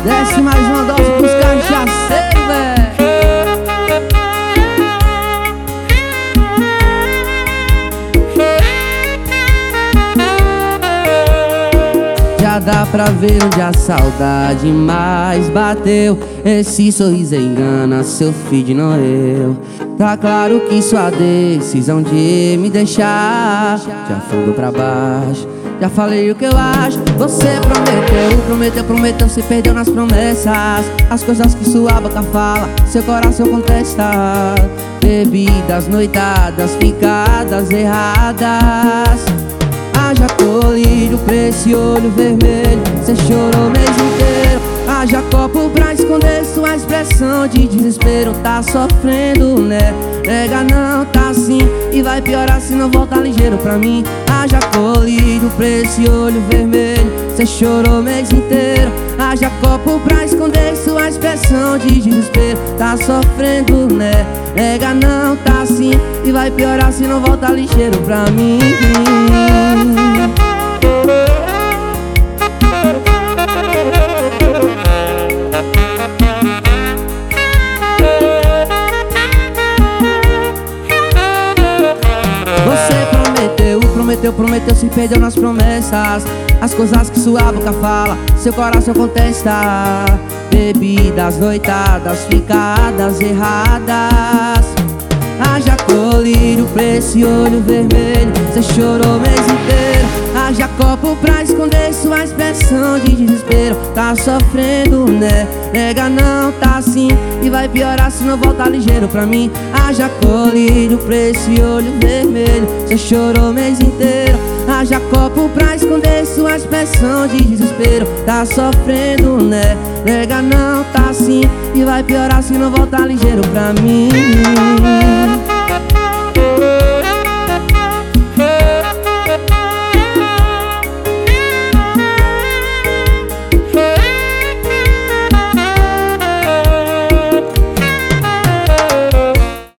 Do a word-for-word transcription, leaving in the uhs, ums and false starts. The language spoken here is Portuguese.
Desce mais uma dose pros cachaceiros, véi. Já dá pra ver onde a saudade mais bateu. Esse sorriso engana, seu feed não eu. Tá claro que sua decisão de me deixar já fundou pra baixo. Já falei o que eu acho. Você prometeu, prometeu, prometeu, se perdeu nas promessas. As coisas que sua boca fala, seu coração contesta. Bebidas, noitadas, ficadas erradas. Haja colírio pra esse olho vermelho, cê chorou o mês inteiro. Haja copo pra esconder sua expressão de desespero. Tá sofrendo, né? Nega não, tá assim. E vai piorar se não voltar ligeiro pra mim. Haja colírio pra esse olho vermelho, cê chorou o mês inteiro. Haja copo pra esconder sua expressão de desespero. Tá sofrendo, né? Nega não, tá assim. E vai piorar se não voltar ligeiro pra mim. Você prometeu, prometeu, prometeu, se perdeu nas promessas. As coisas que sua boca fala, seu coração contesta. Bebidas, noitadas, ficadas erradas. Haja colírio pra esse olho vermelho, cê chorou o mês inteiro. Haja copo pra esconder sua expressão de desespero. Tá sofrendo, né? Nega não, tá assim. E vai piorar se não voltar ligeiro pra mim. Haja colírio pra esse olho vermelho, cê chorou o mês inteiro. Haja copo pra esconder sua expressão de desespero. Tá sofrendo, né? Nega não, tá assim. E vai piorar se não voltar ligeiro pra mim.